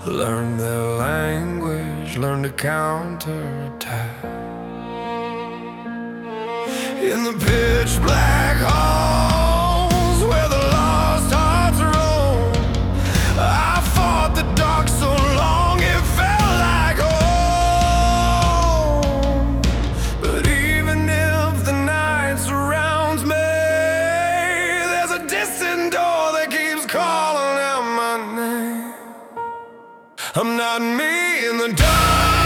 Learn their language, learn to counterattack. In the pitch black halls where the lost hearts roam, I fought the dark so long it felt like home. But even if the night surrounds me, there's a distant door that keeps calling out my name. I'm not me in the dark.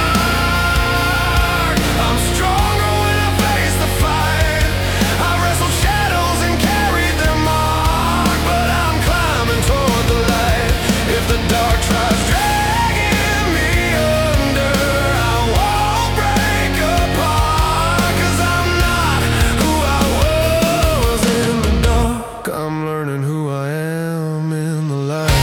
I'm stronger when I face the fight. I wrestled shadows and carried their mark, but I'm climbing toward the light. If the dark tries dragging me under, I won't break apart, 'cause I'm not who I was in the dark. I'm learning who I am in the light.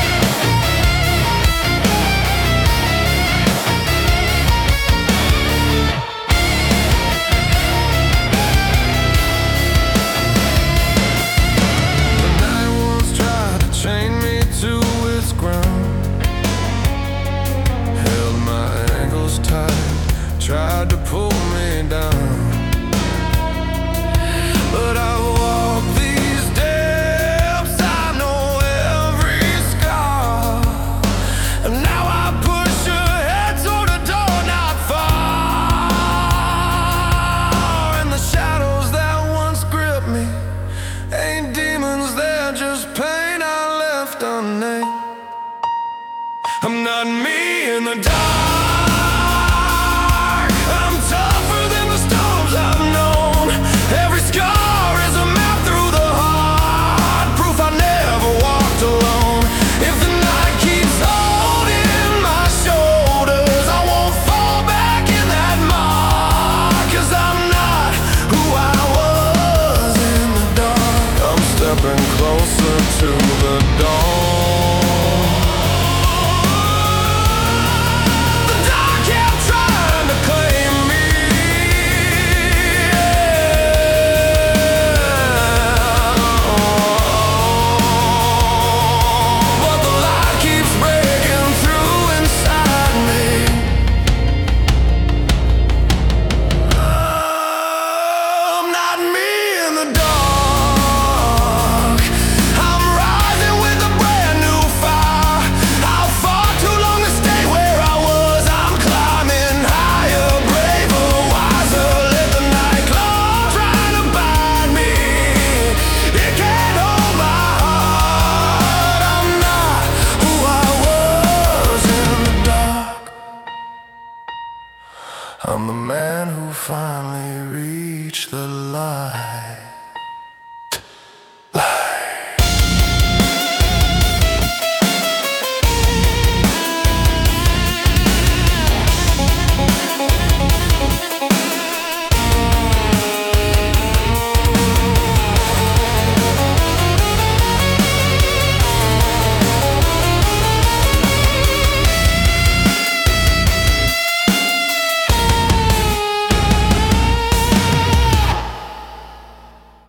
Chained me to its ground, held my ankles tight, tried to pull me down. But I walk these steps, I know every scar, and now I push ahead toward a door not far. And the shadows that once gripped me ain't demons, they're just pain unnamed. I'm not me in the dark. I'm tougher than the storms I've known. Every scar is a map through the heart, proof I never walked alone. If the night keeps holding my shoulders, I won't fall back in that mark, 'cause I'm not who I was in the dark. I'm stepping closer to the dawn. I'm the man who finally reached the light.